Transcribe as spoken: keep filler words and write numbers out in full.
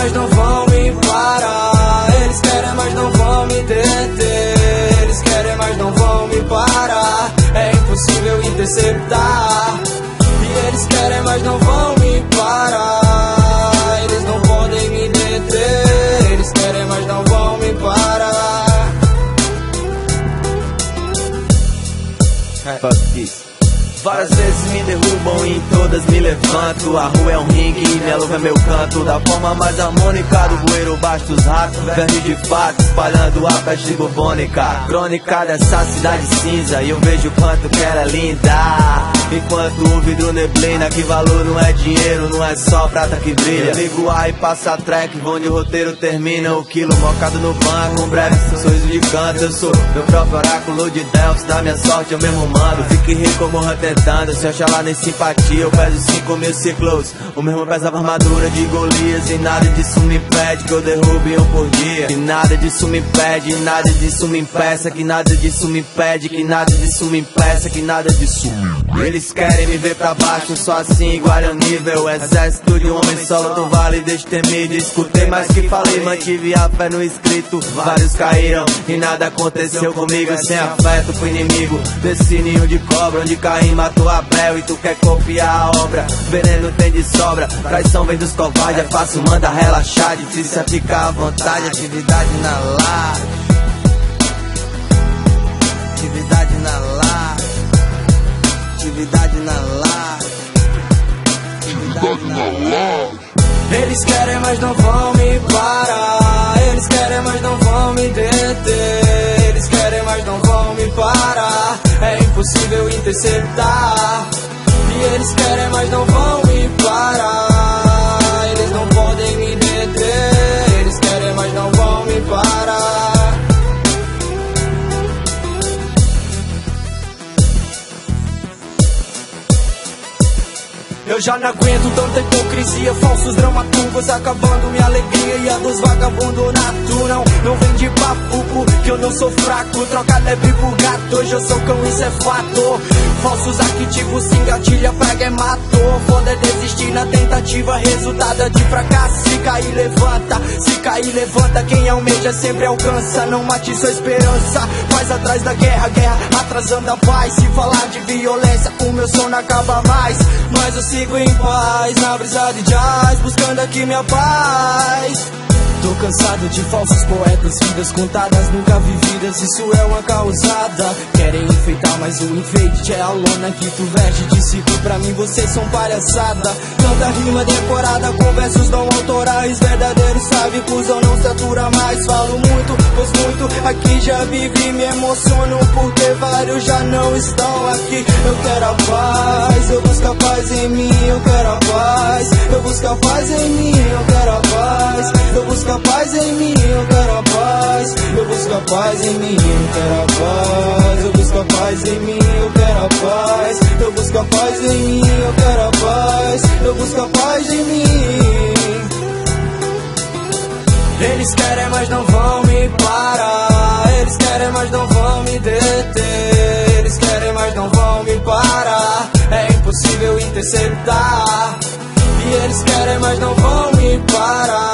mas não vão me parar. Eles querem, mas não vão me deter. Eles querem, mas não vão me parar. É impossível interceptar. E eles querem, mas não vão me parar. Eles não podem me deter. Eles querem, mas não vão me parar. Fuck this. Várias vezes me derrubam e em todas me levanto. A rua é um ringue e minha luva é meu canto. Da forma mais harmônica do bueiro baixo dos ratos. Verme de fato espalhando a peste bubônica. Crônica dessa cidade cinza. E eu vejo quanto que ela é linda. Enquanto o vidro neblina, que valor não é dinheiro, não é só prata que brilha. Eu ligo ar e passa a track, onde o roteiro termina. O quilo mocado no banco, um breve sorriso de canto. Eu sou meu próprio oráculo de Delphi, na minha sorte eu mesmo mando. Fique rico, morra tentando, se achar lá nem simpatia. Eu peso cinco mil ciclos, o mesmo pesava armadura de Golias. E nada disso me impede que eu derrube um por dia. Que nada disso me impede, nada disso me impeça. Que nada disso me impede, que nada disso me impeça. Que nada disso me... Eles querem me ver pra baixo, só assim igual ao nível. Exército de um homem solo do vale destemido. Escutei mais que falei, mantive a fé no escrito. Vários caíram e nada aconteceu comigo. Sem afeto pro inimigo desse ninho de cobra, onde Caim matou Abel e tu quer copiar a obra. Veneno tem de sobra, traição vem dos covardes. É fácil, manda relaxar, difícil é ficar à vontade. Atividade na laje, atividade na laje, atividade na laje, atividade na laje. Eles querem, mas não vão me parar. Eles querem, mas não vão me deter. Eles querem, mas não vão me parar. É impossível interceptar. E eles querem, mas não vão me parar. Eles não podem me deter. Eles querem, mas não vão me parar. Eu já não aguento tanta hipocrisia, falsos dramaturgos acabando minha alegria e a dos vagabundos nato. Não, não vem de papo, porque eu não sou fraco. Troca lebre por gato, hoje eu sou cão, isso é fato. Falsos arquétipos se engatilha, prega é matou. Foda é desistir na tentativa, resultado de fracasso. Se cair, levanta, se cair, levanta. Quem almeja sempre alcança, não mate sua esperança. Faz atrás da guerra, guerra atrasando a paz. Se falar de violência, o meu som não acaba mais. Mas eu sigo em paz, na brisa de jazz, buscando aqui minha paz. Tô cansado de falsos poetas, vidas contadas, nunca vividas, isso é uma causada. Querem enfeitar, mas o enfeite é a lona que tu veste de circo. Pra mim vocês são palhaçada. Tanta rima decorada com versos não autorais. Verdadeiros sávicos eu não satura mais. Falo muito, pois muito aqui já vivi. Me emociono porque vários já não estão aqui. Eu quero a paz, eu busco a paz em mim. Eu quero a paz, eu busco a paz em mim. Eu quero a paz, eu busco a paz em mim, eu quero a paz. Eu busco a paz em mim, eu quero a paz. Eu busco a paz em mim, eu quero a paz. Eu busco a paz em mim, eu quero a paz. Eu busco a paz em mim. Eles querem, mas não vão me parar. Eles querem, mas não vão me deter. Eles querem, mas não vão me parar. É impossível interceptar. E eles querem, mas não vão me parar.